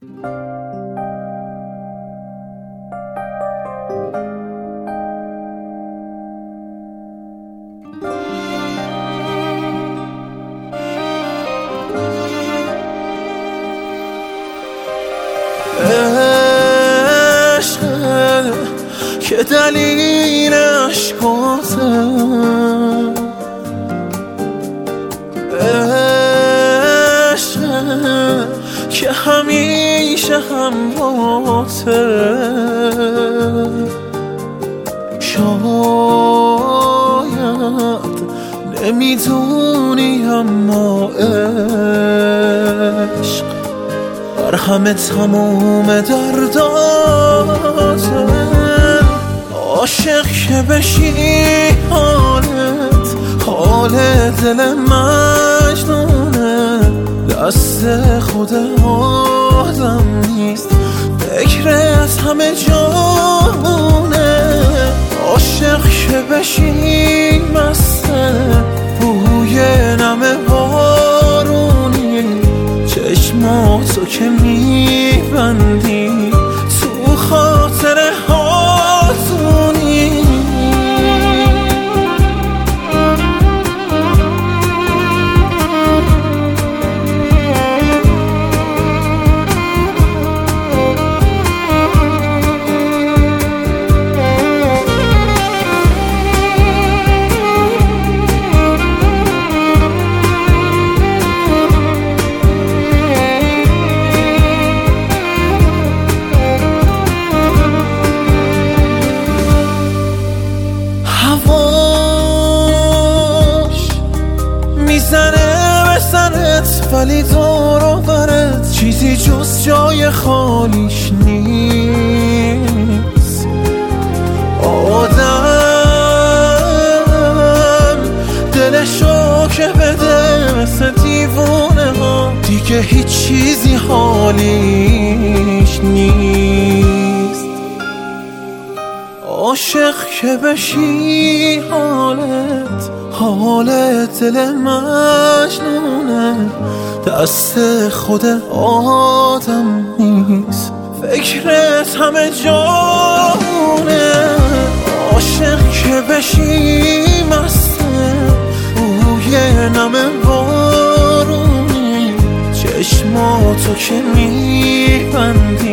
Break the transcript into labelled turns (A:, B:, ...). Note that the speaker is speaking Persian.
A: عشقه که دلیل عشقاته، عشقه که همیشه همراهته. شاید نمیدونی اما عشق بر همه تموم درداته. عاشق که بشی حال دل مجنونه، دست خود آدم نیست، فکرت همه جامونه. عاشق که بشی مسته بوی نم بارونی، چشماتو که میبندی تو خاطر هاتونی. میزنه به سرت ولی دور و برت چیزی جز جای خالیش نیست. آدم دلشو که بده مثل دیوونه ها، دیگه هیچ چیزی حالیش نیست. عاشق که بشی حالت دل مجنونه، دست خود آدم نیست، فکرت همه جامونه. عاشق که بشی مسته بوی نم بارونی، چشماتو که میبندی